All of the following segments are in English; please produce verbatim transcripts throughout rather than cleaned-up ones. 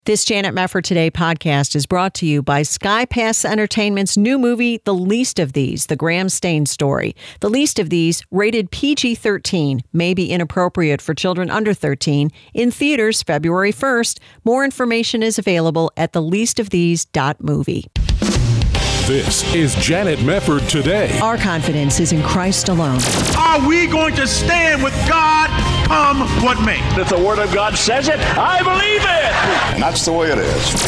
This Janet Mefford Today podcast is brought to you by Sky Pass Entertainment's new movie, The Least of These, The Graham Stain Story. The Least of These, rated P G thirteen, may be inappropriate for children under thirteen, in theaters February first. More information is available at the least of these dot movie. This is Janet Mefford Today. Our confidence is in Christ alone. Are we going to stand with God come what may? If the Word of God says it, I believe it. And that's the way it is.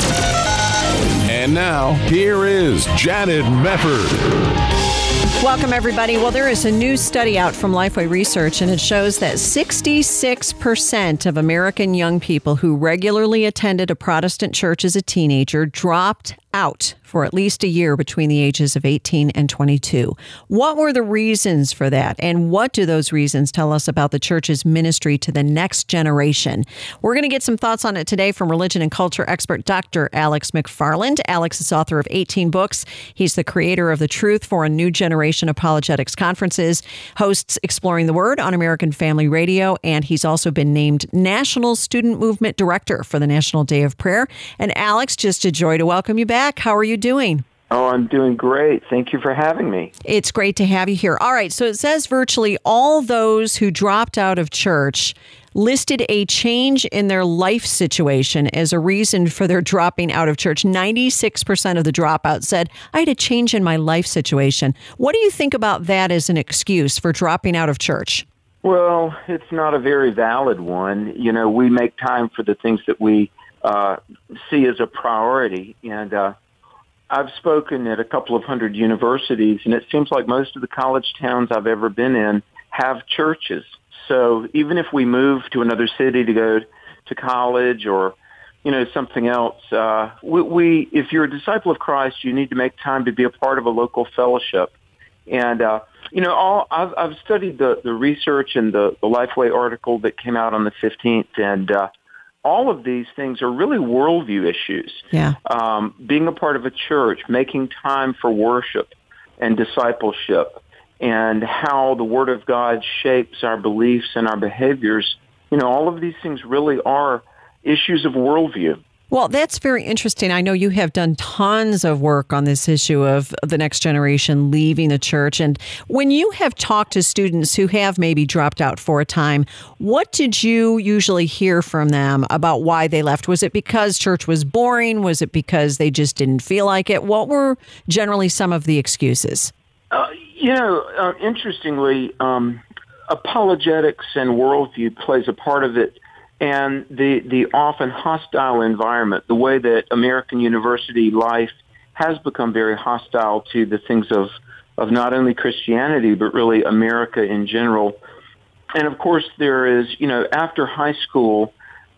And now, here is Janet Mefford. Welcome, everybody. Well, there is a new study out from Lifeway Research, and it shows that sixty-six percent of American young people who regularly attended a Protestant church as a teenager dropped out for at least a year between the ages of eighteen and twenty-two. What were the reasons for that? And what do those reasons tell us about the church's ministry to the next generation? We're going to get some thoughts on it today from religion and culture expert Doctor Alex McFarland. Alex is author of eighteen books. He's the creator of the Truth for a New Generation Apologetics Conferences, hosts Exploring the Word on American Family Radio, and he's also been named National Student Movement Director for the National Day of Prayer. And Alex, just a joy to welcome you back. How are you doing? Oh, I'm doing great. Thank you for having me. It's great to have you here. All right. So it says virtually all those who dropped out of church listed a change in their life situation as a reason for their dropping out of church. ninety-six percent of the dropouts said, I had a change in my life situation. What do you think about that as an excuse for dropping out of church? Well, it's not a very valid one. You know, we make time for the things that we uh, see as a priority. And uh, I've spoken at a couple of hundred universities, and it seems like most of the college towns I've ever been in have churches. So even if we move to another city to go to college or, you know, something else, uh, we, we if you're a disciple of Christ, you need to make time to be a part of a local fellowship. And, uh, you know, all I've, I've studied the, the research and the, the Lifeway article that came out on the fifteenth, and uh, all of these things are really worldview issues. Yeah. Um, being a part of a church, making time for worship and discipleship, and how the Word of God shapes our beliefs and our behaviors. You know, all of these things really are issues of worldview. Well, that's very interesting. I know you have done tons of work on this issue of the next generation leaving the church. And when you have talked to students who have maybe dropped out for a time, what did you usually hear from them about why they left? Was it because church was boring? Was it because they just didn't feel like it? What were generally some of the excuses? Uh, you know, uh, interestingly, um, apologetics and worldview plays a part of it. And the, the often hostile environment, the way that American university life has become very hostile to the things of, of not only Christianity, but really America in general. And of course, there is, you know, after high school,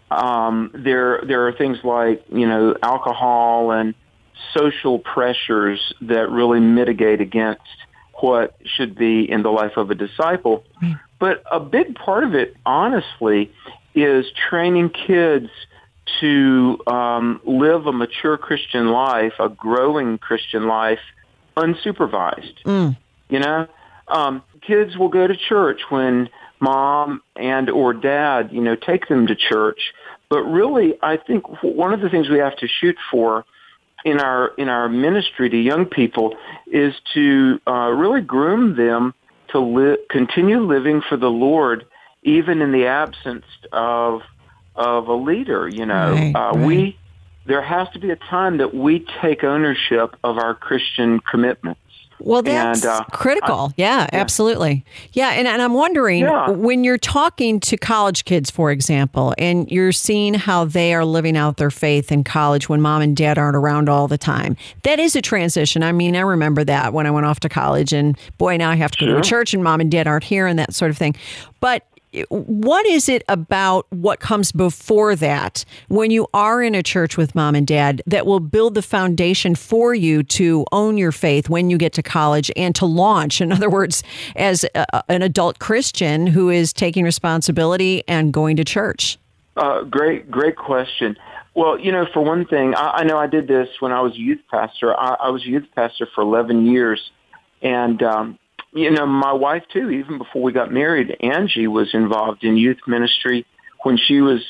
um, there there are things like, you know, alcohol and social pressures that really mitigate against what should be in the life of a disciple. Mm. But a big part of it, honestly, is training kids to um, live a mature Christian life, a growing Christian life, unsupervised. Mm. You know, um, kids will go to church when mom and or dad, you know, take them to church. But really, I think one of the things we have to shoot for in our in our ministry to young people is to uh, really groom them to li- continue living for the Lord, even in the absence of of a leader. You know, right, uh, right. we there has to be a time that we take ownership of our Christian commitments. Well, that's and, uh, critical. I, yeah, yeah, absolutely. Yeah, and, and I'm wondering, yeah. when you're talking to college kids, for example, and you're seeing how they are living out their faith in college when mom and dad aren't around all the time, that is a transition. I mean, I remember that when I went off to college, and boy, now I have to go sure. to a church and mom and dad aren't here and that sort of thing. But what is it about what comes before that when you are in a church with mom and dad that will build the foundation for you to own your faith when you get to college and to launch? In other words, as a, an adult Christian who is taking responsibility and going to church. Uh, great, great question. Well, you know, for one thing, I, I know I did this when I was a youth pastor. I, I was a youth pastor for eleven years. And, um, you know, my wife, too, even before we got married, Angie was involved in youth ministry when she was a,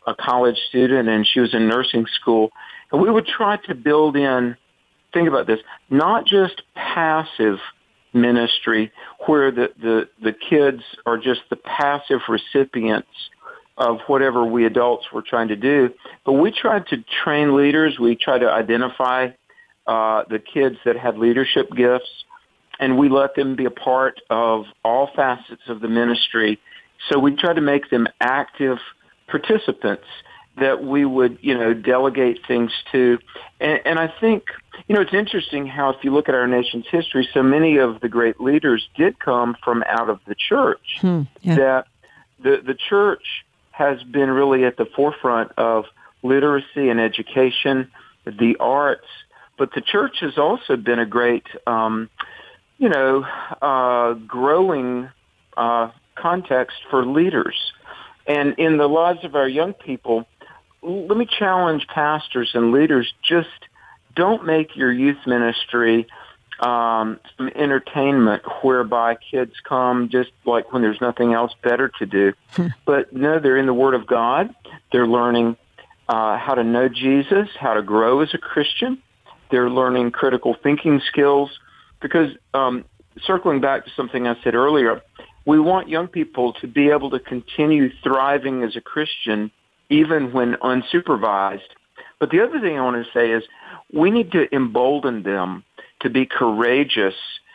a college student, and she was in nursing school. And we would try to build in, think about this, not just passive ministry where the, the, the kids are just the passive recipients of whatever we adults were trying to do, but we tried to train leaders. We tried to identify uh, the kids that had leadership gifts, and we let them be a part of all facets of the ministry. So we tried to make them active participants that we would, you know, delegate things to. And, and I think, you know, it's interesting how if you look at our nation's history, so many of the great leaders did come from out of the church, hmm, yeah. that the, the church has been really at the forefront of literacy and education, the arts, but the church has also been a great, um, you know, uh, growing uh, context for leaders. And in the lives of our young people, let me challenge pastors and leaders, just don't make your youth ministry um, some entertainment whereby kids come just like when there's nothing else better to do. Hmm. But no, they're in the Word of God. They're learning uh, how to know Jesus, how to grow as a Christian. They're learning critical thinking skills because um, circling back to something I said earlier, we want young people to be able to continue thriving as a Christian even when unsupervised. But the other thing I want to say is we need to embolden them to be courageous,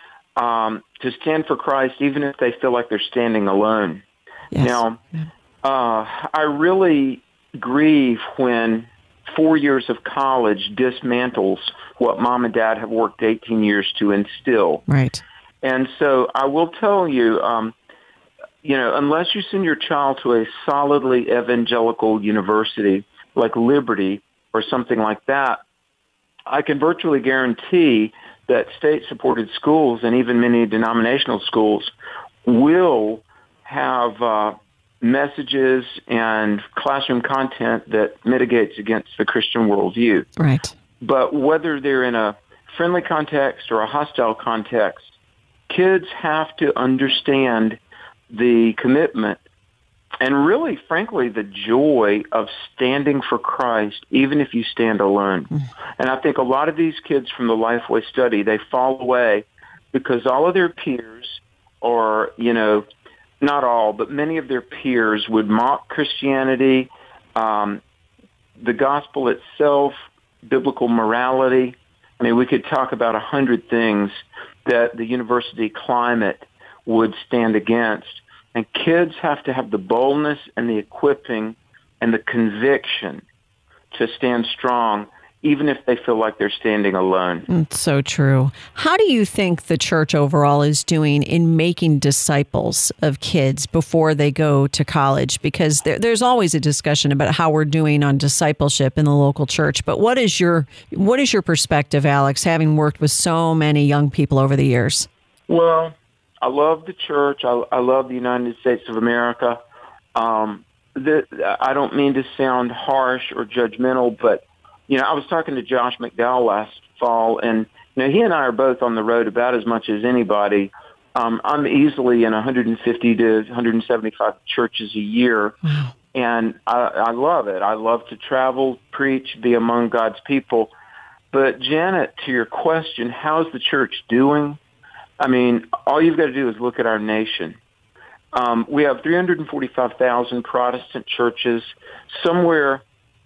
um, to stand for Christ, even if they feel like they're standing alone. Yes. Now, uh, I really grieve when four years of college dismantles what mom and dad have worked eighteen years to instill. Right. And so I will tell you, um, you know, unless you send your child to a solidly evangelical university like Liberty or something like that, I can virtually guarantee that state-supported schools and even many denominational schools will have uh, messages and classroom content that mitigates against the Christian worldview. Right. But whether they're in a friendly context or a hostile context, kids have to understand the commitment and really, frankly, the joy of standing for Christ, even if you stand alone. Mm. And I think a lot of these kids from the Lifeway study, they fall away because all of their peers, or, you know, not all, but many of their peers would mock Christianity, um, the gospel itself, biblical morality. I mean, we could talk about a hundred things that the university climate would stand against. And kids have to have the boldness and the equipping and the conviction to stand strong, even if they feel like they're standing alone. It's so true. How do you think the church overall is doing in making disciples of kids before they go to college? Because there, there's always a discussion about how we're doing on discipleship in the local church. But what is your what is your perspective, Alex, having worked with so many young people over the years? Well, I love the church. I, I love the United States of America. Um, the, I don't mean to sound harsh or judgmental, but, you know, I was talking to Josh McDowell last fall, and, you know, he and I are both on the road about as much as anybody. Um, I'm easily in one hundred fifty to one hundred seventy-five churches a year, wow. and I, I love it. I love to travel, preach, be among God's people. But, Janet, to your question, how's the church doing? I mean, all you've got to do is look at our nation. Um, we have three hundred forty-five thousand Protestant churches, somewhere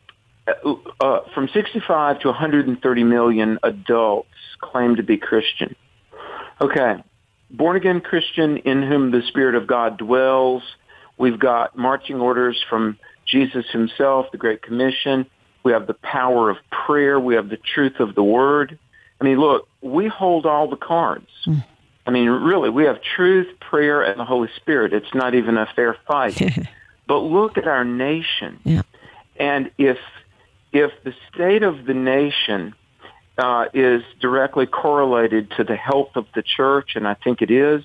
uh, from sixty-five to one hundred thirty million adults claim to be Christian. Okay, born-again Christian in whom the Spirit of God dwells. We've got marching orders from Jesus himself, the Great Commission. We have the power of prayer. We have the truth of the Word. I mean, look, we hold all the cards. Mm. I mean, really, we have truth, prayer, and the Holy Spirit. It's not even a fair fight. But look at our nation. Yeah. And if if the state of the nation uh, is directly correlated to the health of the church, and I think it is,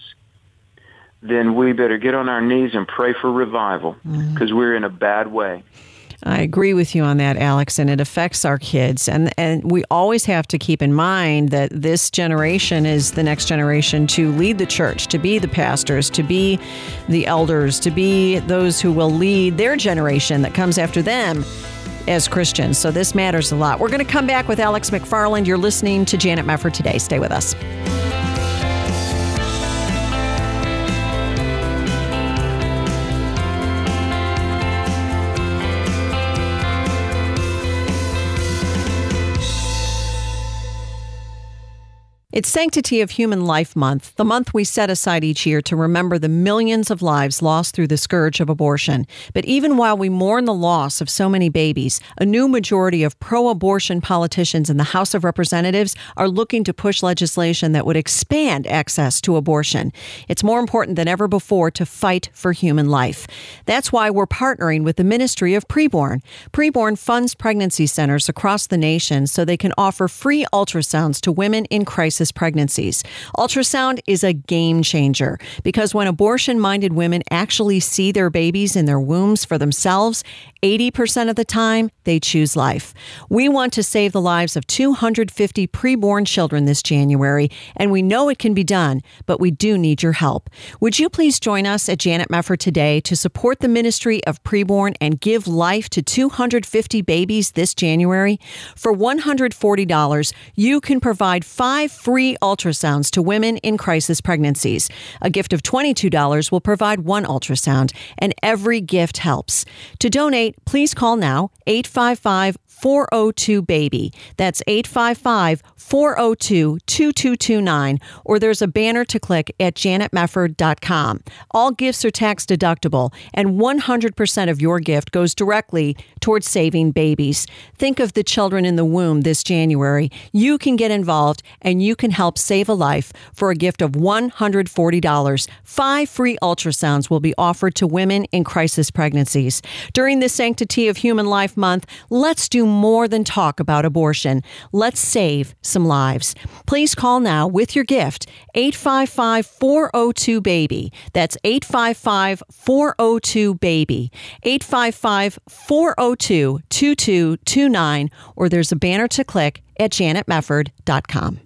then we better get on our knees and pray for revival because mm. we're in a bad way. I agree with you on that, Alex, and it affects our kids. And and we always have to keep in mind that this generation is the next generation to lead the church, to be the pastors, to be the elders, to be those who will lead their generation that comes after them as Christians. So this matters a lot. We're going to come back with Alex McFarland. You're listening to Janet Mefford Today. Stay with us. It's Sanctity of Human Life Month, the month we set aside each year to remember the millions of lives lost through the scourge of abortion. But even while we mourn the loss of so many babies, a new majority of pro-abortion politicians in the House of Representatives are looking to push legislation that would expand access to abortion. It's more important than ever before to fight for human life. That's why we're partnering with the Ministry of Preborn. Preborn funds pregnancy centers across the nation so they can offer free ultrasounds to women in crisis pregnancies. Ultrasound is a game changer because when abortion-minded women actually see their babies in their wombs for themselves, eighty percent of the time, they choose life. We want to save the lives of two hundred fifty preborn children this January, and we know it can be done, but we do need your help. Would you please join us at Janet Mefford Today to support the Ministry of Preborn and give life to two hundred fifty babies this January? For one hundred forty dollars, you can provide five free ultrasounds to women in crisis pregnancies. A gift of twenty-two dollars will provide one ultrasound, and every gift helps. To donate, please call now, eight five five, four oh two, BABY. That's eight five five, four oh two, two two two nine, or there's a banner to click at janet mefford dot com. All gifts are tax deductible, and one hundred percent of your gift goes directly towards saving babies. Think of the children in the womb this January. You can get involved, and you can help save a life for a gift of one hundred forty dollars. Five free ultrasounds will be offered to women in crisis pregnancies. During the Sanctity of Human Life Month, let's do more than talk about abortion. Let's save some lives. Please call now with your gift, eight five five, four oh two, BABY. That's eight five five, four oh two, BABY. eight five five, four oh two, two two two nine, or there's a banner to click at janet mefford dot com.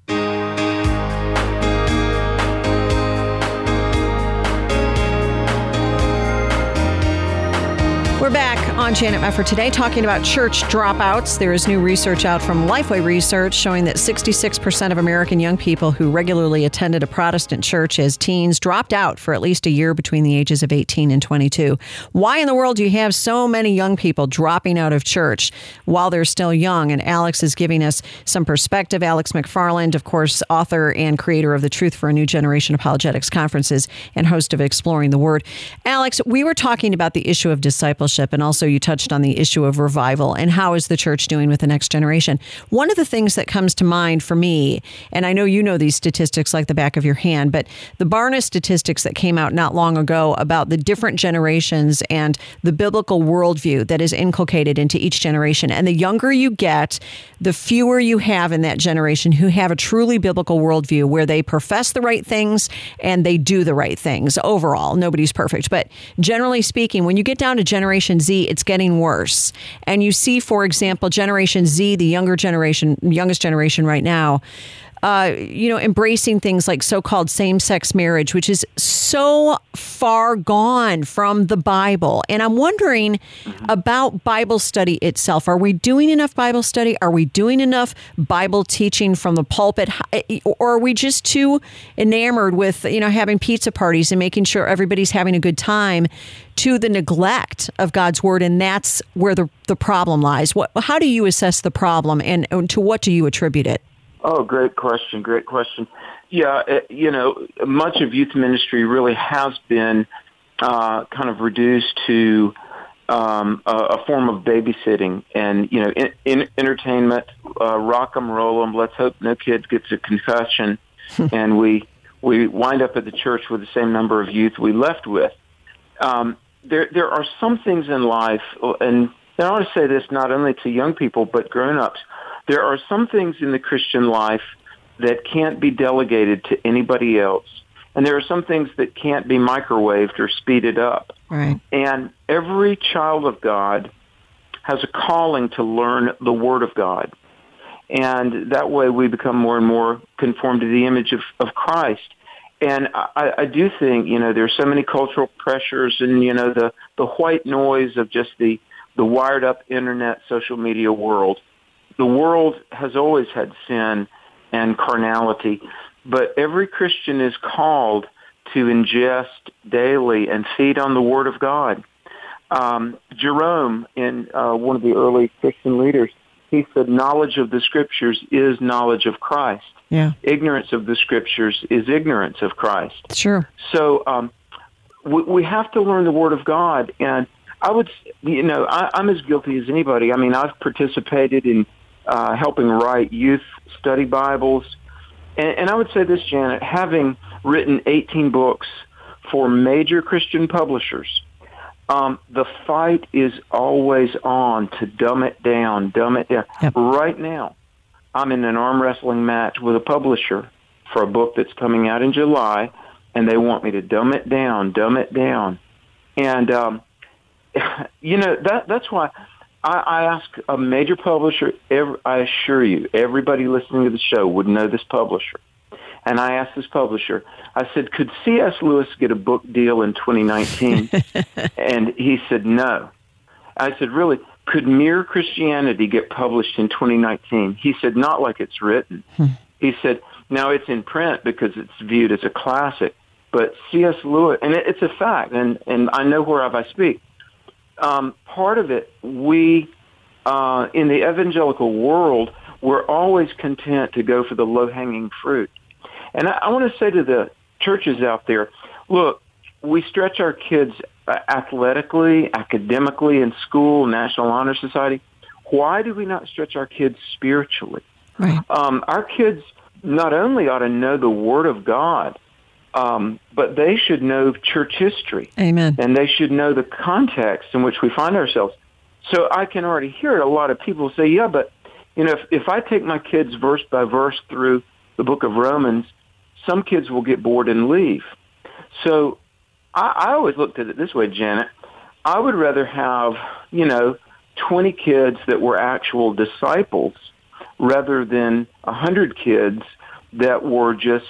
We're back on Janet Mefford Today talking about church dropouts. There is new research out from Lifeway Research showing that sixty-six percent of American young people who regularly attended a Protestant church as teens dropped out for at least a year between the ages of eighteen and twenty-two. Why in the world do you have so many young people dropping out of church while they're still young? And Alex is giving us some perspective. Alex McFarland, of course, author and creator of the Truth for a New Generation Apologetics Conferences and host of Exploring the Word. Alex, we were talking about the issue of discipleship, and also you touched on the issue of revival and how is the church doing with the next generation. One of the things that comes to mind for me, and I know you know these statistics like the back of your hand, but the Barna statistics that came out not long ago about the different generations and the biblical worldview that is inculcated into each generation. And the younger you get, the fewer you have in that generation who have a truly biblical worldview where they profess the right things and they do the right things overall. Nobody's perfect. But generally speaking, when you get down to Generation Z, it's getting worse. And you see, for example, Generation Z, the younger generation, youngest generation right now, Uh, you know, embracing things like so-called same-sex marriage, which is so far gone from the Bible. And I'm wondering mm-hmm. about Bible study itself. Are we doing enough Bible study? Are we doing enough Bible teaching from the pulpit? Or are we just too enamored with, you know, having pizza parties and making sure everybody's having a good time to the neglect of God's word? And that's where the, the problem lies. What, how do you assess the problem, and, and to what do you attribute it? Oh, great question. Great question. Yeah, it, you know, much of youth ministry really has been uh, kind of reduced to um, a, a form of babysitting and, you know, in, in entertainment, uh, rock 'em, roll 'em. Let's hope no kid gets a concussion. and we we wind up at the church with the same number of youth we left with. Um, there, there are some things in life, and I want to say this not only to young people, but grown-ups. There are some things in the Christian life that can't be delegated to anybody else. And there are some things that can't be microwaved or speeded up. Right. And every child of God has a calling to learn the Word of God. And that way we become more and more conformed to the image of, of Christ. And I, I do think, you know, there's so many cultural pressures and, you know, the, the white noise of just the, the wired up internet, social media world. The world has always had sin and carnality, but every Christian is called to ingest daily and feed on the Word of God. Um, Jerome, in uh, one of the early Christian leaders, he said, knowledge of the Scriptures is knowledge of Christ. Yeah. Ignorance of the Scriptures is ignorance of Christ. Sure. So um, we, we have to learn the Word of God. And I would, you know, I, I'm as guilty as anybody. I mean, I've participated in uh, helping write youth study Bibles. And, and I would say this, Janet, having written eighteen books for major Christian publishers, Um, the fight is always on to dumb it down, dumb it down. Yep. Right now, I'm in an arm wrestling match with a publisher for a book that's coming out in July, and they want me to dumb it down, dumb it down. And, um, you know, that that's why I, I ask a major publisher, every, I assure you, everybody listening to the show would know this publisher. And I asked this publisher, I said, could C S. Lewis get a book deal in twenty nineteen? And he said, no. I said, really? Could Mere Christianity get published in twenty nineteen? He said, not like it's written. Hmm. He said, now it's in print because it's viewed as a classic. But C S. Lewis, and it, it's a fact, and, and I know whereof I speak. Um, part of it, we, uh, in the evangelical world, we're always content to go for the low-hanging fruit. And I, I want to say to the churches out there, look, we stretch our kids athletically, academically, in school, National Honor Society. Why do we not stretch our kids spiritually? Right. Um, our kids not only ought to know the Word of God, um, but they should know church history. Amen. And they should know the context in which we find ourselves. So I can already hear a lot of people say, yeah, but, you know, if, if I take my kids verse by verse through the book of Romans, some kids will get bored and leave. So I, I always looked at it this way, Janet. I would rather have, you know, twenty kids that were actual disciples rather than one hundred kids that were just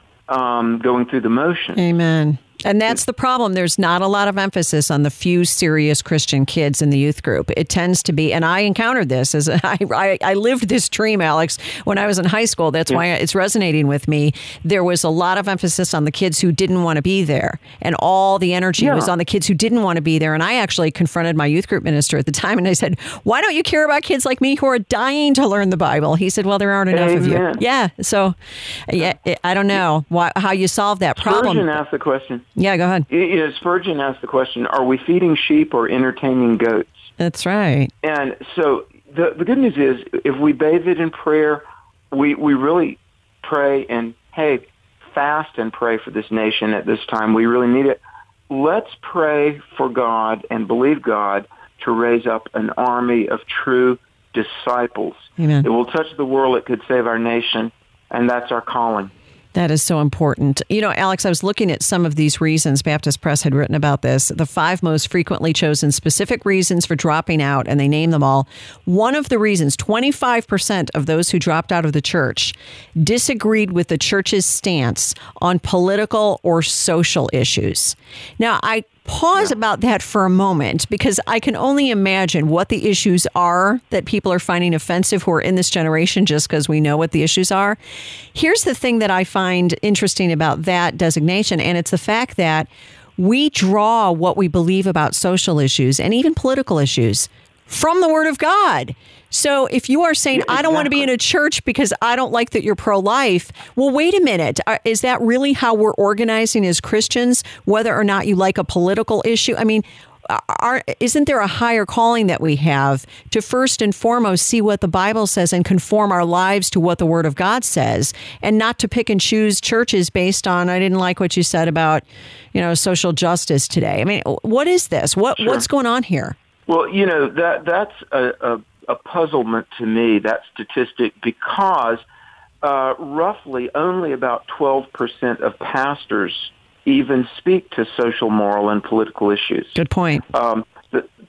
um, going through the motions. Amen. And that's the problem. There's not a lot of emphasis on the few serious Christian kids in the youth group. It tends to be, and I encountered this as a, I, I, I lived this dream, Alex, when I was in high school. That's yeah. why it's resonating with me. There was a lot of emphasis on the kids who didn't want to be there, and all the energy yeah. was on the kids who didn't want to be there. And I actually confronted my youth group minister at the time, and I said, "Why don't you care about kids like me who are dying to learn the Bible?" He said, "Well, there aren't enough Amen. of you." Yeah. So, yeah, I don't know why, how you solve that problem. Spurgeon asked the question. Yeah, go ahead. You know, Spurgeon asked the question, are we feeding sheep or entertaining goats? That's right. And so the the good news is, if we bathe it in prayer, we, we really pray and, hey, fast and pray for this nation at this time. We really need it. Let's pray for God and believe God to raise up an army of true disciples. Amen. It will touch the world. It could save our nation, and that's our calling. That is so important. You know, Alex, I was looking at some of these reasons. Baptist Press had written about this. The five most frequently chosen specific reasons for dropping out, and they name them all. One of the reasons, twenty-five percent of those who dropped out of the church disagreed with the church's stance on political or social issues. Now, I pause yeah. about that for a moment, because I can only imagine what the issues are that people are finding offensive who are in this generation, just because we know what the issues are. Here's the thing that I find interesting about that designation, and it's the fact that we draw what we believe about social issues and even political issues from the Word of God. So if you are saying, yeah, exactly. I don't want to be in a church because I don't like that you're pro-life, well, wait a minute. Is that really how we're organizing as Christians, whether or not you like a political issue? I mean, are, isn't there a higher calling that we have to first and foremost see what the Bible says and conform our lives to what the Word of God says, and not to pick and choose churches based on, I didn't like what you said about, you know, social justice today. I mean, what is this? What sure. What's going on here? Well, you know, that that's a, a a puzzlement to me, that statistic, because uh, roughly only about twelve percent of pastors even speak to social, moral, and political issues. Good point. Um, the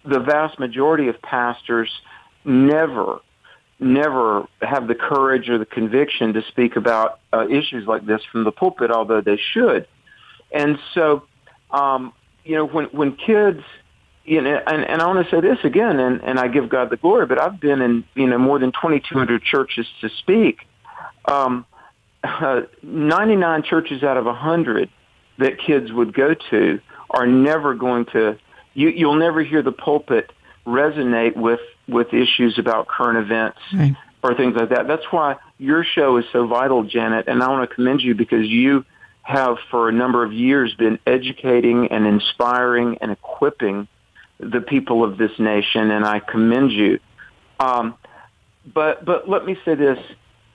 the vast majority of pastors never, never have the courage or the conviction to speak about uh, issues like this from the pulpit, although they should. And so, um, you know, when when kids, you know, and, and I want to say this again, and, and I give God the glory, but I've been in, you know, more than twenty-two hundred churches to speak. Um, uh, ninety-nine churches out of one hundred that kids would go to are never going to, you, you'll never hear the pulpit resonate with, with issues about current events right. or things like that. That's why your show is so vital, Janet, and I want to commend you because you have for a number of years been educating and inspiring and equipping the people of this nation, and I commend you. Um, but but let me say this.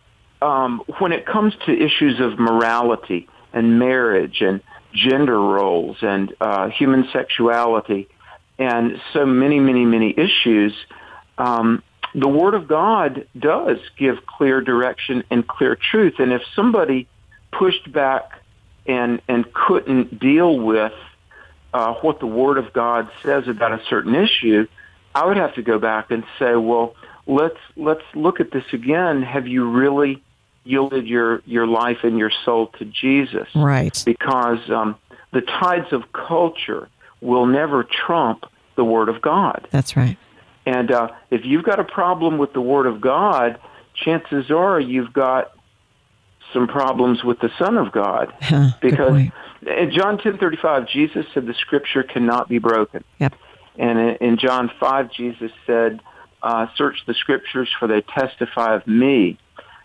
Um, when it comes to issues of morality and marriage and gender roles and uh, human sexuality and so many, many, many issues, um, the Word of God does give clear direction and clear truth. And if somebody pushed back and and couldn't deal with uh, what the Word of God says about a certain issue, I would have to go back and say, well, let's let's look at this again. Have you really yielded your, your life and your soul to Jesus? Right. Because um, the tides of culture will never trump the Word of God. That's right. And uh, if you've got a problem with the Word of God, chances are you've got some problems with the Son of God. Huh, because in John ten thirty-five, Jesus said the Scripture cannot be broken. Yep. And in John five, Jesus said, uh, search the Scriptures for they testify of me.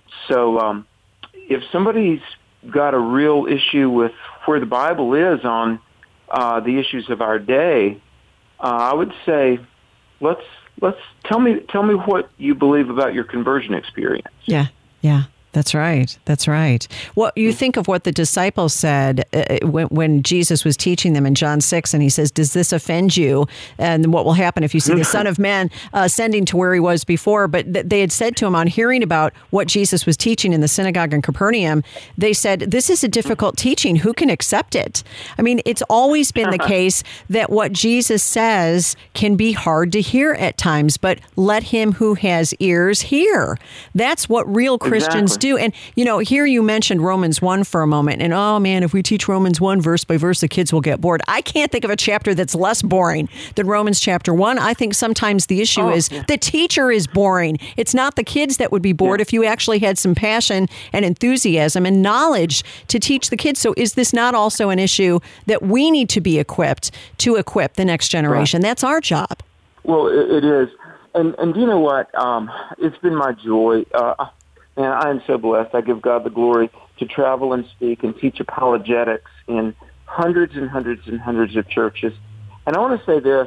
So um, if somebody's got a real issue with where the Bible is on uh, the issues of our day, uh, I would say, let's let's tell me tell me what you believe about your conversion experience. Yeah, yeah. That's right. That's right. Well, you think of what the disciples said uh, when, when Jesus was teaching them in John six, and he says, does this offend you? And what will happen if you see the Son of Man uh, ascending to where he was before? But th- they had said to him on hearing about what Jesus was teaching in the synagogue in Capernaum, they said, this is a difficult teaching. Who can accept it? I mean, it's always been the case that what Jesus says can be hard to hear at times, but let him who has ears hear. That's what real Christians Exactly. do. And, you know, here you mentioned Romans one for a moment. And, oh, man, if we teach Romans one verse by verse, the kids will get bored. I can't think of a chapter that's less boring than Romans chapter one. I think sometimes the issue oh, is yeah. the teacher is boring. It's not the kids that would be bored yeah. if you actually had some passion and enthusiasm and knowledge to teach the kids. So is this not also an issue that we need to be equipped to equip the next generation? Right. That's our job. Well, it, it is. And, and you know what? Um, it's been my joy. Uh, And I am so blessed. I give God the glory to travel and speak and teach apologetics in hundreds and hundreds and hundreds of churches. And I want to say this.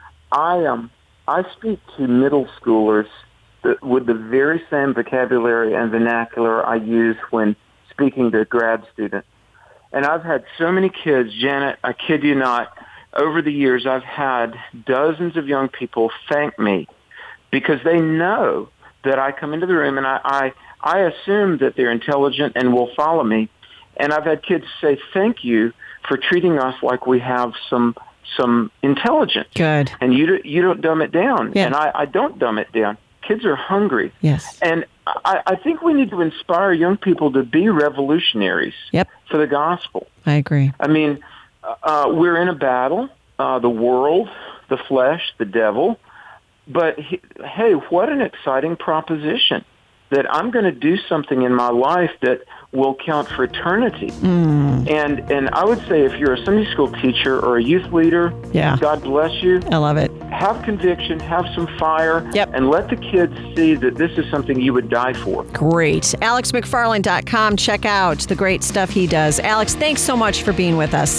I um, I speak to middle schoolers that, with the very same vocabulary and vernacular I use when speaking to grad students. And I've had so many kids, Janet, I kid you not, over the years I've had dozens of young people thank me because they know that I come into the room and I, I I assume that they're intelligent and will follow me. And I've had kids say, thank you for treating us like we have some some intelligence. Good. And you, do, you don't dumb it down. Yeah. And I, I don't dumb it down. Kids are hungry. Yes. And I, I think we need to inspire young people to be revolutionaries yep. for the gospel. I agree. I mean, uh, we're in a battle, uh, the world, the flesh, the devil. But, he, hey, what an exciting proposition that I'm going to do something in my life that will count for eternity. Mm. And and I would say if you're a Sunday school teacher or a youth leader, yeah. God bless you. I love it. Have conviction, have some fire, yep. and let the kids see that this is something you would die for. Great. Alex McFarland dot com. Check out the great stuff he does. Alex, thanks so much for being with us.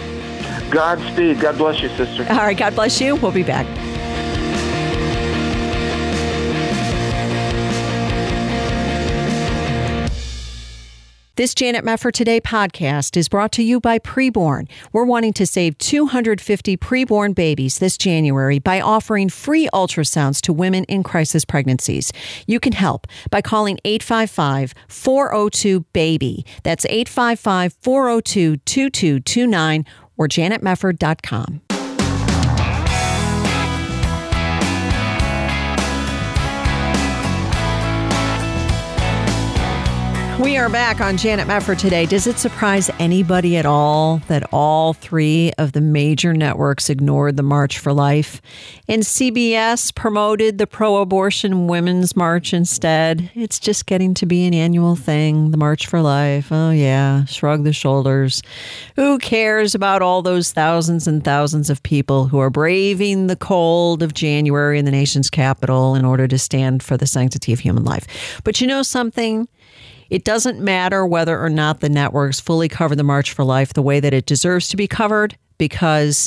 Godspeed. God bless you, sister. All right. God bless you. We'll be back. This Janet Mefford Today podcast is brought to you by Preborn. We're wanting to save two hundred fifty preborn babies this January by offering free ultrasounds to women in crisis pregnancies. You can help by calling eight five five, four oh two, BABY. That's eight five five, four oh two, two two two nine or janet mefford dot com. We are back on Janet Mefford today. Does it surprise anybody at all that all three of the major networks ignored the March for Life and C B S promoted the pro-abortion Women's March instead? It's just getting to be an annual thing, the March for Life. Oh, yeah, shrug the shoulders. Who cares about all those thousands and thousands of people who are braving the cold of January in the nation's capital in order to stand for the sanctity of human life? But you know something? It doesn't matter whether or not the networks fully cover the March for Life the way that it deserves to be covered, because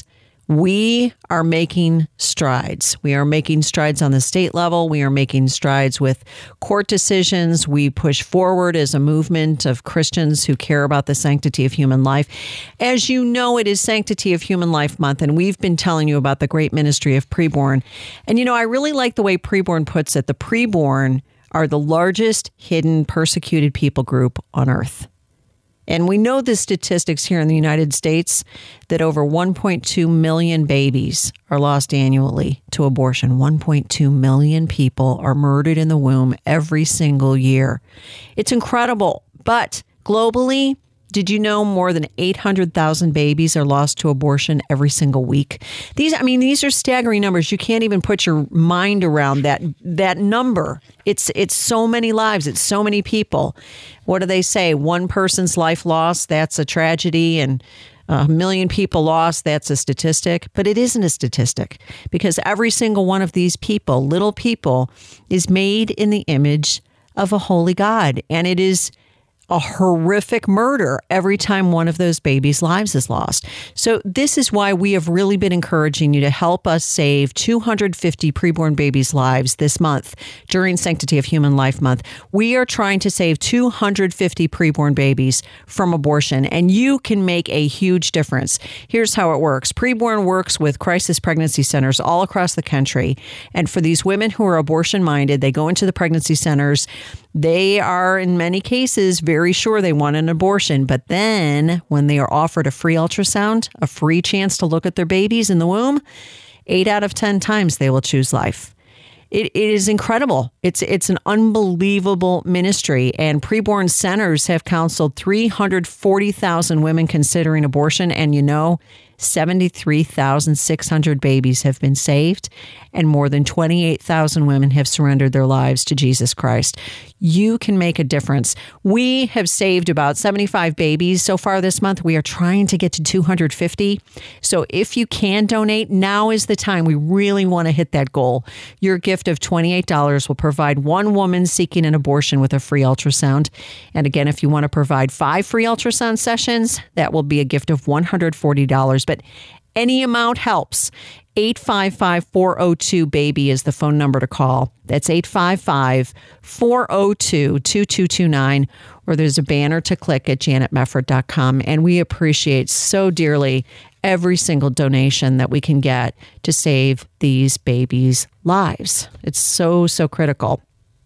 we are making strides. We are making strides on the state level. We are making strides with court decisions. We push forward as a movement of Christians who care about the sanctity of human life. As you know, it is Sanctity of Human Life Month, and we've been telling you about the great ministry of preborn. And, you know, I really like the way preborn puts it. The preborn are the largest hidden persecuted people group on earth. And we know the statistics here in the United States that over one point two million babies are lost annually to abortion. one point two million people are murdered in the womb every single year. It's incredible. But globally, did you know more than eight hundred thousand babies are lost to abortion every single week? These, I mean, these are staggering numbers. You can't even put your mind around that that number. It's it's so many lives. It's so many people. What do they say? One person's life lost, that's a tragedy, and a million people lost, that's a statistic. But it isn't a statistic, because every single one of these people, little people, is made in the image of a holy God. And it is a horrific murder every time one of those babies' lives is lost. So this is why we have really been encouraging you to help us save two hundred fifty preborn babies' lives this month during Sanctity of Human Life Month. We are trying to save two hundred fifty preborn babies from abortion, and you can make a huge difference. Here's how it works. Preborn works with crisis pregnancy centers all across the country. And for these women who are abortion-minded, they go into the pregnancy centers. They are, in many cases, very sure they want an abortion. But then when they are offered a free ultrasound, a free chance to look at their babies in the womb, eight out of ten times they will choose life. It, it is incredible. It's it's an unbelievable ministry. And preborn centers have counseled three hundred forty thousand women considering abortion. And you know, seventy-three thousand six hundred babies have been saved, and more than twenty-eight thousand women have surrendered their lives to Jesus Christ. You can make a difference. We have saved about seventy-five babies so far this month. We are trying to get to two hundred fifty. So if you can donate, now is the time. We really want to hit that goal. Your gift of twenty-eight dollars will provide one woman seeking an abortion with a free ultrasound. And again, if you want to provide five free ultrasound sessions, that will be a gift of one hundred forty dollars. But any amount helps. eight five five, four oh two, BABY is the phone number to call. That's eight five five, four oh two, two two two nine. Or there's a banner to click at janet mefford dot com. And we appreciate so dearly every single donation that we can get to save these babies' lives. It's so, so critical.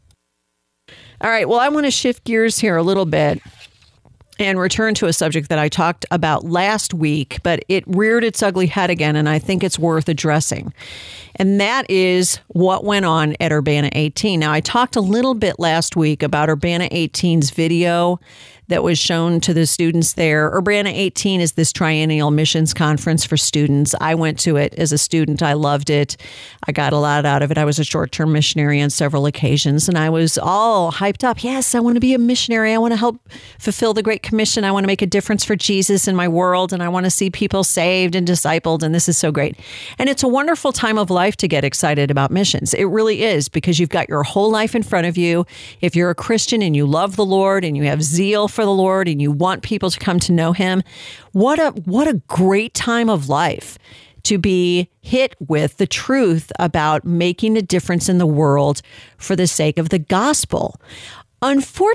All right. Well, I want to shift gears here a little bit and return to a subject that I talked about last week, but it reared its ugly head again, and I think it's worth addressing. And that is what went on at Urbana eighteen. Now, I talked a little bit last week about Urbana eighteen's video that was shown to the students there. Urbana eighteen is this triennial missions conference for students. I went to it as a student. I loved it. I got a lot out of it. I was a short-term missionary on several occasions, and I was all hyped up. Yes, I want to be a missionary. I want to help fulfill the Great Commission. I want to make a difference for Jesus in my world, and I want to see people saved and discipled, and this is so great. And it's a wonderful time of life to get excited about missions. It really is, because you've got your whole life in front of you. If you're a Christian and you love the Lord and you have zeal for the Lord and you want people to come to know him, what a what a great time of life to be hit with the truth about making a difference in the world for the sake of the gospel.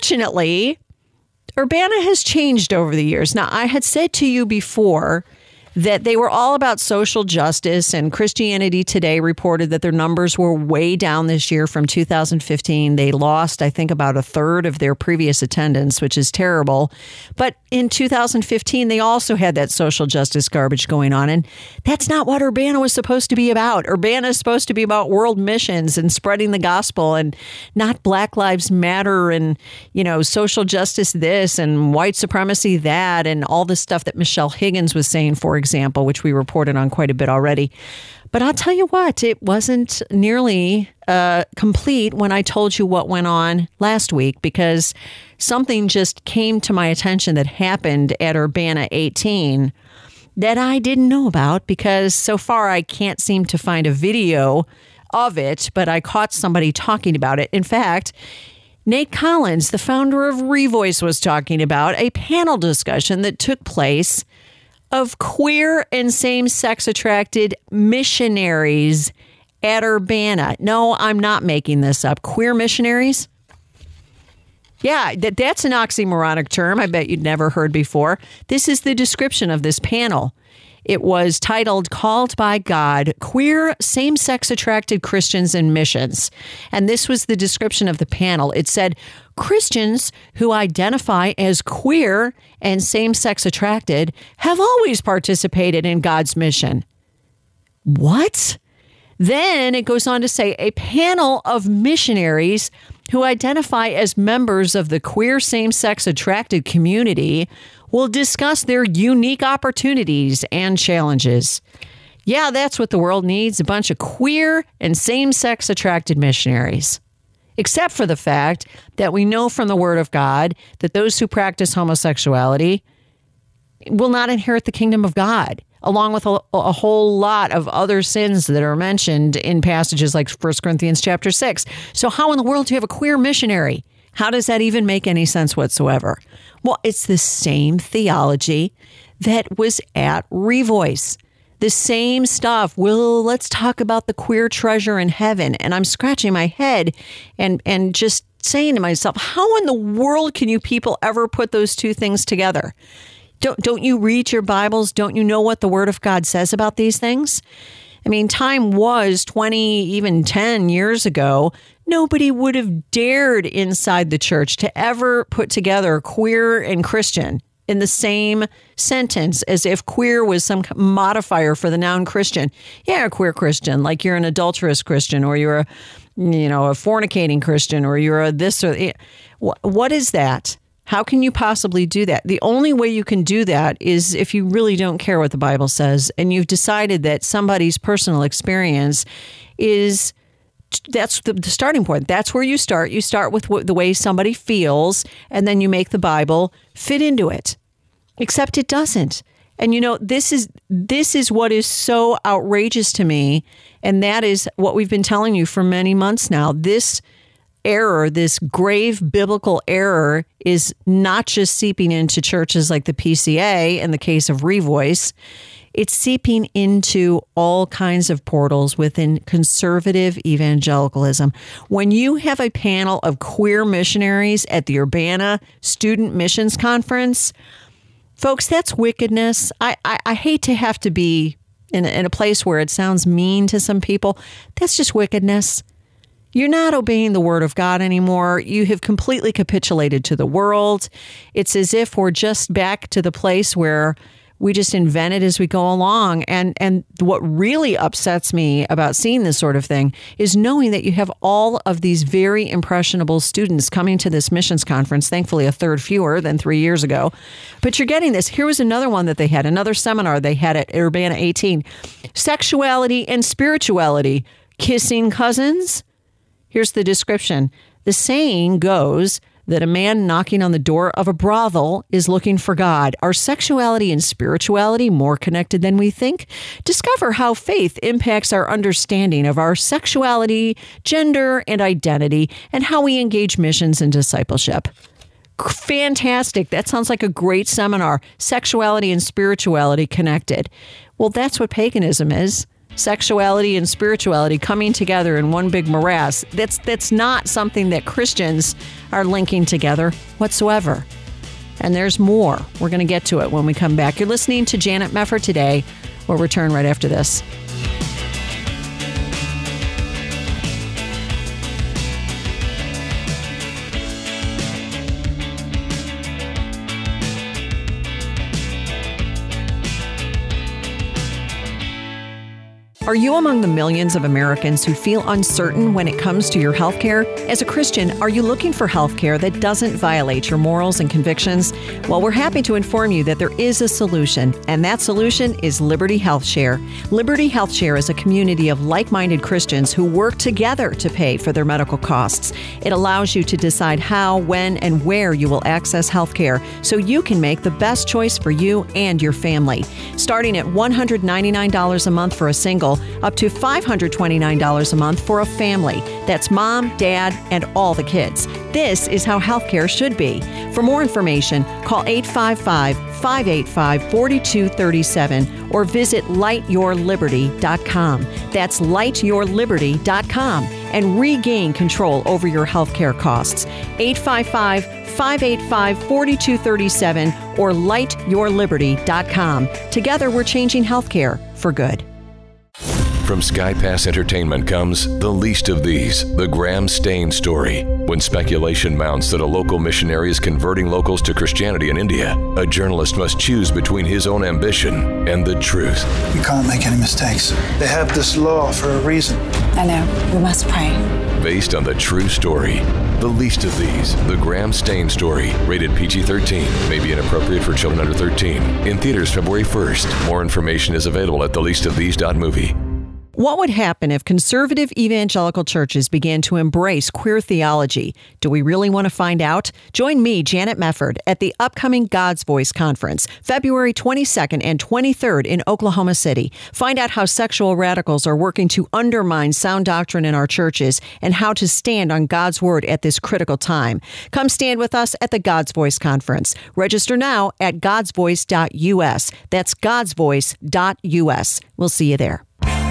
Unfortunately, Urbana has changed over the years. Now, I had said to you before that they were all about social justice, and Christianity Today reported that their numbers were way down this year from two thousand fifteen. They lost, I think, about a third of their previous attendance, which is terrible. But in two thousand fifteen, they also had that social justice garbage going on, and that's not what Urbana was supposed to be about. Urbana is supposed to be about world missions and spreading the gospel, and not Black Lives Matter and, you know, social justice this and white supremacy that and all the stuff that Michelle Higgins was saying, for example, which we reported on quite a bit already. But I'll tell you what, it wasn't nearly uh, complete when I told you what went on last week, because something just came to my attention that happened at Urbana eighteen that I didn't know about, because so far I can't seem to find a video of it, but I caught somebody talking about it. In fact, Nate Collins, the founder of Revoice, was talking about a panel discussion that took place of queer and same-sex attracted missionaries at Urbana. No, I'm not making this up. Queer missionaries? Yeah, that, that's an oxymoronic term I bet you'd never heard before. This is the description of this panel. It was titled Called by God, Queer Same-Sex Attracted Christians in Missions. And this was the description of the panel. It said, Christians who identify as queer and same-sex attracted have always participated in God's mission. What? Then it goes on to say a panel of missionaries who identify as members of the queer same-sex attracted community will discuss their unique opportunities and challenges. Yeah, that's what the world needs, a bunch of queer and same-sex attracted missionaries. Except for the fact that we know from the Word of God that those who practice homosexuality will not inherit the kingdom of God, along with a, a whole lot of other sins that are mentioned in passages like First Corinthians chapter six. So how in the world do you have a queer missionary? How does that even make any sense whatsoever? Well, it's the same theology that was at Revoice. The same stuff. Well, let's talk about the queer treasure in heaven. And I'm scratching my head and, and just saying to myself, how in the world can you people ever put those two things together? Don't, don't you read your Bibles? Don't you know what the Word of God says about these things? I mean, time was twenty, even ten years ago. Nobody would have dared inside the church to ever put together queer and Christian in the same sentence, as if queer was some modifier for the noun Christian. Yeah, a queer Christian, like you're an adulterous Christian, or you're a, you know, a fornicating Christian, or you're a this or what is that? How can you possibly do that? The only way you can do that is if you really don't care what the Bible says, and you've decided that somebody's personal experience is, that's the, the starting point. That's where you start. You start with what, the way somebody feels, and then you make the Bible fit into it. Except it doesn't. And you know, this is this is what is so outrageous to me, and that is what we've been telling you for many months now. This error, this grave biblical error, is not just seeping into churches like the P C A in the case of Revoice. It's seeping into all kinds of portals within conservative evangelicalism. When you have a panel of queer missionaries at the Urbana Student Missions Conference, folks, that's wickedness. I, I, I hate to have to be in a, in a place where it sounds mean to some people. That's just wickedness. You're not obeying the Word of God anymore. You have completely capitulated to the world. It's as if we're just back to the place where we just invent it as we go along. And and what really upsets me about seeing this sort of thing is knowing that you have all of these very impressionable students coming to this missions conference, thankfully a third fewer than three years ago. But you're getting this. Here was another one that they had, another seminar they had at Urbana eighteen. Sexuality and spirituality, kissing cousins. Here's the description. The saying goes that a man knocking on the door of a brothel is looking for God. Are sexuality and spirituality more connected than we think? Discover how faith impacts our understanding of our sexuality, gender, and identity, and how we engage missions and discipleship. Fantastic. That sounds like a great seminar. Sexuality and spirituality connected. Well, that's what paganism is. Sexuality and spirituality coming together in one big morass. That's that's not something that Christians are linking together whatsoever. And there's more. We're going to get to it when we come back. You're listening to Janet Mefford Today. We'll return right after this. Are you among the millions of Americans who feel uncertain when it comes to your health care? As a Christian, are you looking for health care that doesn't violate your morals and convictions? Well, we're happy to inform you that there is a solution, and that solution is Liberty Health Share. Liberty Health Share is a community of like-minded Christians who work together to pay for their medical costs. It allows you to decide how, when, and where you will access health care so you can make the best choice for you and your family. Starting at one hundred ninety-nine dollars a month for a single, up to five hundred twenty-nine dollars a month for a family. That's mom, dad, and all the kids. This is how healthcare should be. For more information, call eight five five, five eight five, four two three seven or visit light your liberty dot com. That's light your liberty dot com and regain control over your healthcare costs. eight five five, five eight five, four two three seven or light your liberty dot com. Together, we're changing healthcare for good. From Sky Pass Entertainment comes The Least of These, the Graham Stain story. When speculation mounts that a local missionary is converting locals to Christianity in India, a journalist must choose between his own ambition and the truth. You can't make any mistakes. They have this law for a reason. I know. We must pray. Based on the true story. The Least of These, the Graham Stain story. Rated P G thirteen. May be inappropriate for children under thirteen. In theaters February first. More information is available at the least of these dot movie. What would happen if conservative evangelical churches began to embrace queer theology? Do we really want to find out? Join me, Janet Mefford, at the upcoming God's Voice Conference, February twenty-second and twenty-third in Oklahoma City. Find out how sexual radicals are working to undermine sound doctrine in our churches and how to stand on God's word at this critical time. Come stand with us at the God's Voice Conference. Register now at gods voice dot u s. That's gods voice dot u s. We'll see you there.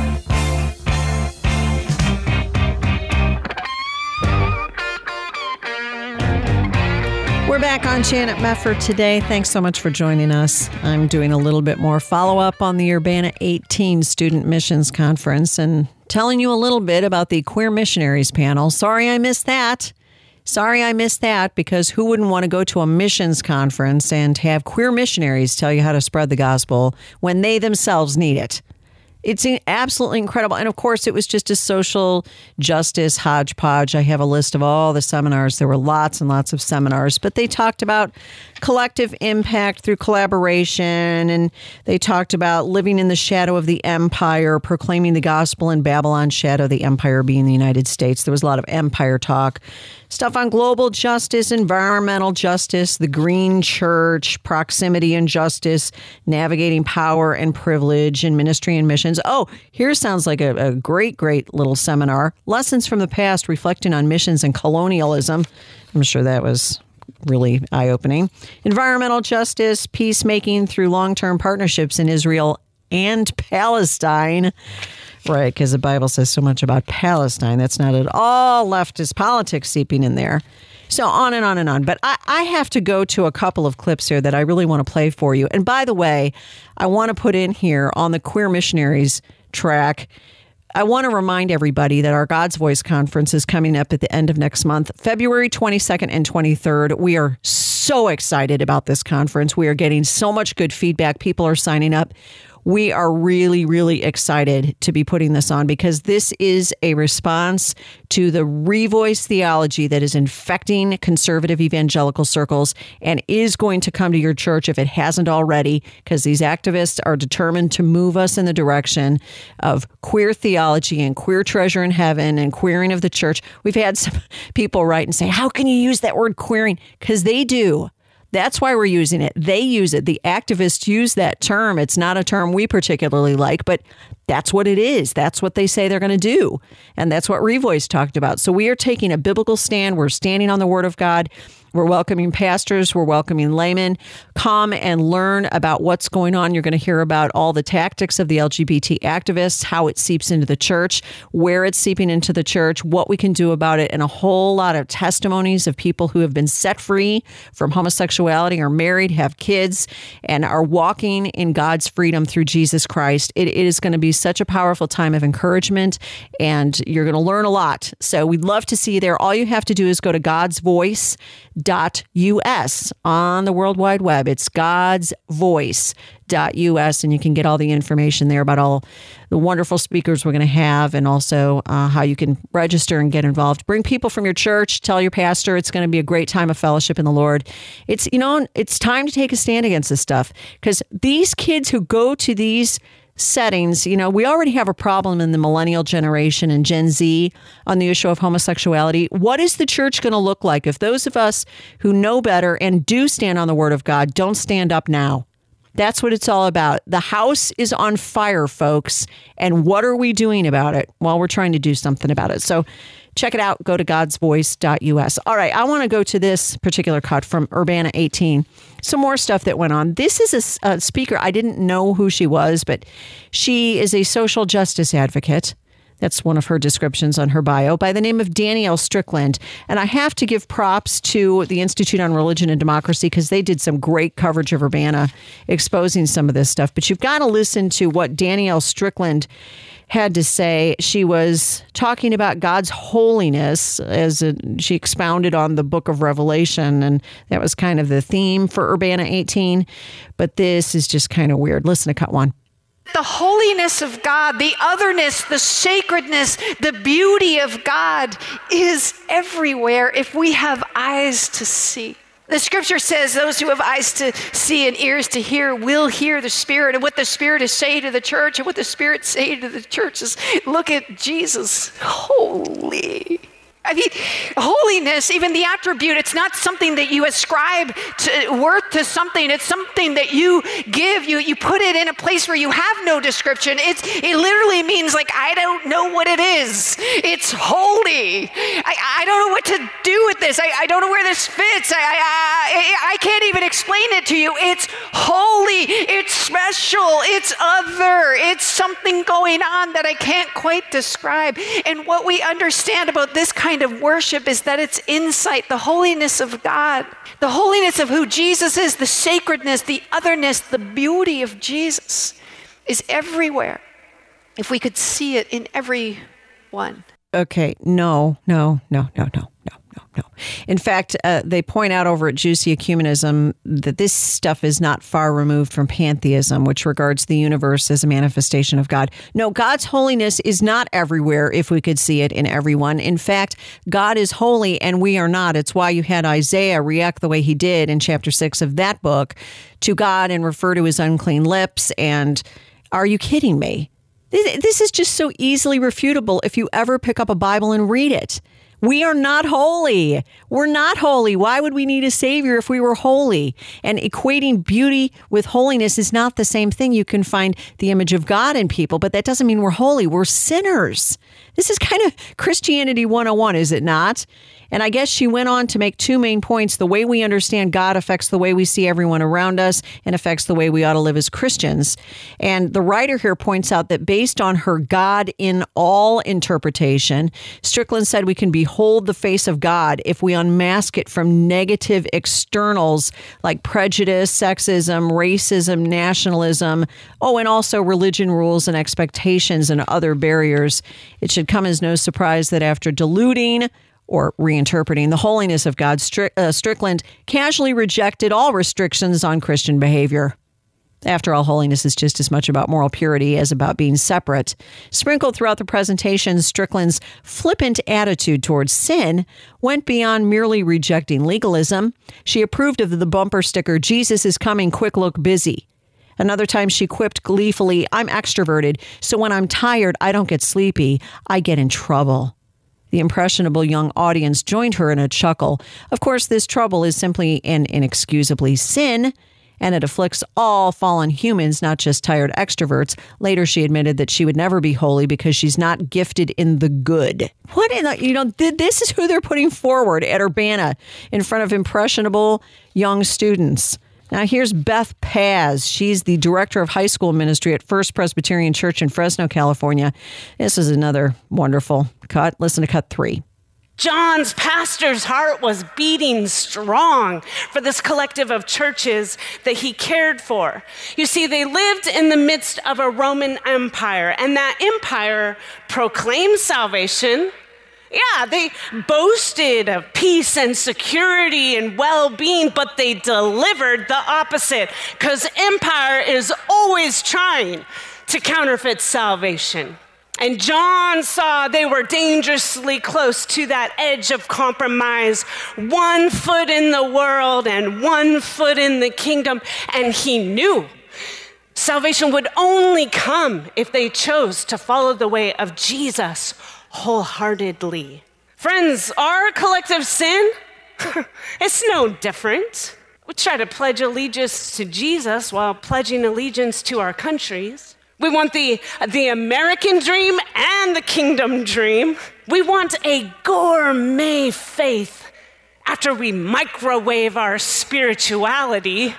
We're back on Janet Mefford today. Thanks so much for joining us. I'm doing a little bit more follow-up on the Urbana eighteen Student Missions Conference and telling you a little bit about the Queer Missionaries panel. Sorry I missed that. Sorry I missed that because who wouldn't want to go to a missions conference and have queer missionaries tell you how to spread the gospel when they themselves need it? It's absolutely incredible. And of course, it was just a social justice hodgepodge. I have a list of all the seminars. There were lots and lots of seminars, but they talked about collective impact through collaboration. And they talked about living in the shadow of the empire, proclaiming the gospel in Babylon's shadow, the empire being the United States. There was a lot of empire talk. Stuff on global justice, environmental justice, the green church, proximity and justice, navigating power and privilege, and ministry and missions. Oh, here sounds like a, a great, great little seminar. Lessons from the past reflecting on missions and colonialism. I'm sure that was really eye-opening. Environmental justice, peacemaking through long-term partnerships in Israel and Palestine. Right, because the Bible says so much about Palestine. That's not at all leftist politics seeping in there. So on and on and on. But I, I have to go to a couple of clips here that I really want to play for you. And by the way, I want to put in here on the Queer Missionaries track, I want to remind everybody that our God's Voice Conference is coming up at the end of next month, February twenty-second and twenty-third. We are so excited about this conference. We are getting so much good feedback. People are signing up. We are really, really excited to be putting this on because this is a response to the revoice theology that is infecting conservative evangelical circles and is going to come to your church if it hasn't already, because these activists are determined to move us in the direction of queer theology and queer treasure in heaven and queering of the church. We've had some people write and say, how can you use that word queering? Because they do. That's why we're using it. They use it. The activists use that term. It's not a term we particularly like, but that's what it is. That's what they say they're going to do. And that's what Revoice talked about. So we are taking a biblical stand. We're standing on the Word of God. We're welcoming pastors. We're welcoming laymen. Come and learn about what's going on. You're going to hear about all the tactics of the L G B T activists, how it seeps into the church, where it's seeping into the church, what we can do about it, and a whole lot of testimonies of people who have been set free from homosexuality, are married, have kids, and are walking in God's freedom through Jesus Christ. It, it is going to be such a powerful time of encouragement, and you're going to learn a lot. So we'd love to see you there. All you have to do is go to gods voice dot U S on the World Wide Web. It's gods voice dot U S, and you can get all the information there about all the wonderful speakers we're going to have, and also uh, how you can register and get involved. Bring people from your church. Tell your pastor it's going to be a great time of fellowship in the Lord. It's, you know, it's time to take a stand against this stuff, because these kids who go to these settings, you know, we already have a problem in the millennial generation and Gen Z on the issue of homosexuality. What is the church going to look like if those of us who know better and do stand on the word of God don't stand up now? That's what it's all about. The house is on fire, folks. And what are we doing about it? Well, we're trying to do something about it. So check it out. Go to gods voice dot U S. All right, I want to go to this particular cut from Urbana eighteen. Some more stuff that went on. This is a, a speaker. I didn't know who she was, but she is a social justice advocate. That's one of her descriptions on her bio, by the name of Danielle Strickland. And I have to give props to the Institute on Religion and Democracy, because they did some great coverage of Urbana exposing some of this stuff. But you've got to listen to what Danielle Strickland had to say. She was talking about God's holiness as a, she expounded on the book of Revelation, and that was kind of the theme for Urbana eighteen. But this is just kind of weird. Listen to cut one. The holiness of God, the otherness, the sacredness, the beauty of God is everywhere if we have eyes to see. The scripture says those who have eyes to see and ears to hear will hear the Spirit. And what the Spirit is saying to the church, and what the Spirit is saying to the church, is look at Jesus, holy. I mean, holiness, even the attribute, it's not something that you ascribe to, worth to something. It's something that you give. You you put it in a place where you have no description. It's it literally means, like, I don't know what it is. It's holy. I, I don't know what to do with this. I, I don't know where this fits. I, I I can't even explain it to you. It's holy. It's special. It's other. It's something going on that I can't quite describe. And what we understand about this kind of worship is that it's insight, the holiness of God, the holiness of who Jesus is, the sacredness, the otherness, the beauty of Jesus is everywhere. If we could see it in everyone. Okay, no, no, no, no, no, no, no, no. In fact, uh, they point out over at Juicy Ecumenism that this stuff is not far removed from pantheism, which regards the universe as a manifestation of God. No, God's holiness is not everywhere if we could see it in everyone. In fact, God is holy and we are not. It's why you had Isaiah react the way he did in chapter six of that book to God and refer to his unclean lips. And are you kidding me? This is just so easily refutable if you ever pick up a Bible and read it. We are not holy. We're not holy. Why would we need a savior if we were holy? And equating beauty with holiness is not the same thing. You can find the image of God in people, but that doesn't mean we're holy. We're sinners. This is kind of Christianity one oh one, is it not? And I guess she went on to make two main points. The way we understand God affects the way we see everyone around us and affects the way we ought to live as Christians. And the writer here points out that based on her God in all interpretation, Strickland said we can behold the face of God if we unmask it from negative externals like prejudice, sexism, racism, nationalism, oh, and also religion rules and expectations and other barriers. It should come as no surprise that after diluting or reinterpreting the holiness of God, Strick, uh, Strickland casually rejected all restrictions on Christian behavior. After all, holiness is just as much about moral purity as about being separate. Sprinkled throughout the presentation, Strickland's flippant attitude towards sin went beyond merely rejecting legalism. She approved of the bumper sticker, "Jesus is coming, quick, look busy." Another time she quipped gleefully, "I'm extroverted, so when I'm tired, I don't get sleepy. I get in trouble." The impressionable young audience joined her in a chuckle. Of course, this trouble is simply and inexcusably sin, and it afflicts all fallen humans, not just tired extroverts. Later, she admitted that she would never be holy because she's not gifted in the good. What in the, you know, th- this is who they're putting forward at Urbana in front of impressionable young students. Now, here's Beth Paz. She's the director of high school ministry at First Presbyterian Church in Fresno, California. This is another wonderful cut. Listen to cut three. John's pastor's heart was beating strong for this collective of churches that he cared for. You see, they lived in the midst of a Roman Empire, and that empire proclaimed salvation. Yeah, they boasted of peace and security and well-being, but they delivered the opposite, because empire is always trying to counterfeit salvation. And John saw they were dangerously close to that edge of compromise, one foot in the world and one foot in the kingdom, and he knew salvation would only come if they chose to follow the way of Jesus wholeheartedly. Friends, our collective sin, it's no different. We try to pledge allegiance to Jesus while pledging allegiance to our countries. We want the, the American dream and the kingdom dream. We want a gourmet faith after we microwave our spirituality.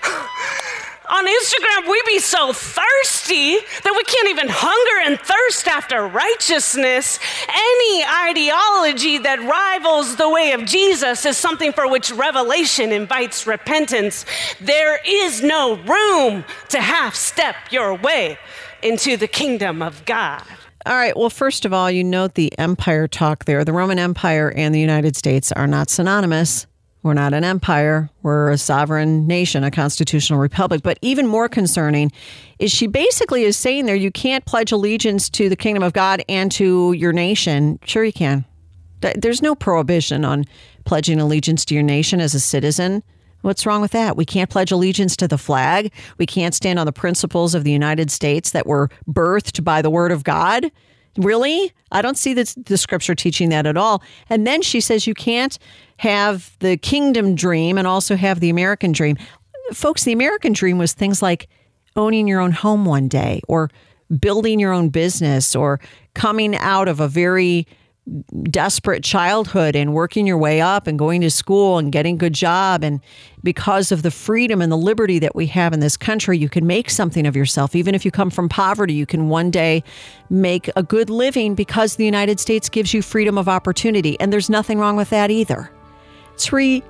On Instagram, we be so thirsty that we can't even hunger and thirst after righteousness. Any ideology that rivals the way of Jesus is something for which Revelation invites repentance. There is no room to half-step your way into the kingdom of God. All right. Well, first of all, you note the empire talk there. The Roman Empire and the United States are not synonymous. We're not an empire. We're a sovereign nation, a constitutional republic. But even more concerning is she basically is saying there, you can't pledge allegiance to the kingdom of God and to your nation. Sure you can. There's no prohibition on pledging allegiance to your nation as a citizen. What's wrong with that? We can't pledge allegiance to the flag. We can't stand on the principles of the United States that were birthed by the word of God. Really? I don't see the, the scripture teaching that at all. And then she says you can't have the kingdom dream and also have the American dream. Folks, the American dream was things like owning your own home one day or building your own business or coming out of a very desperate childhood and working your way up and going to school and getting a good job. And because of the freedom and the liberty that we have in this country, you can make something of yourself. Even if you come from poverty, you can one day make a good living because the United States gives you freedom of opportunity. And there's nothing wrong with that either. It's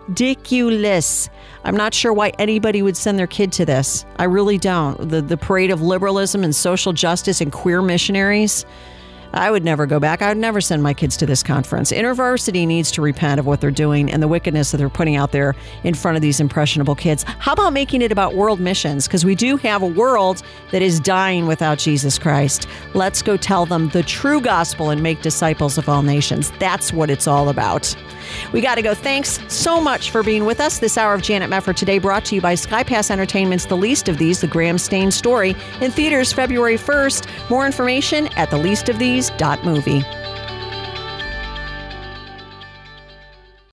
ridiculous. I'm not sure why anybody would send their kid to this. I really don't. The, the parade of liberalism and social justice and queer missionaries, I would never go back. I would never send my kids to this conference. InterVarsity needs to repent of what they're doing and the wickedness that they're putting out there in front of these impressionable kids. How about making it about world missions? Because we do have a world that is dying without Jesus Christ. Let's go tell them the true gospel and make disciples of all nations. That's what it's all about. We got to go. Thanks so much for being with us. This hour of Janet Mefford Today brought to you by Sky Pass Entertainment's The Least of These, the Graham Stain Story, in theaters February first. More information at the least of these dot movie.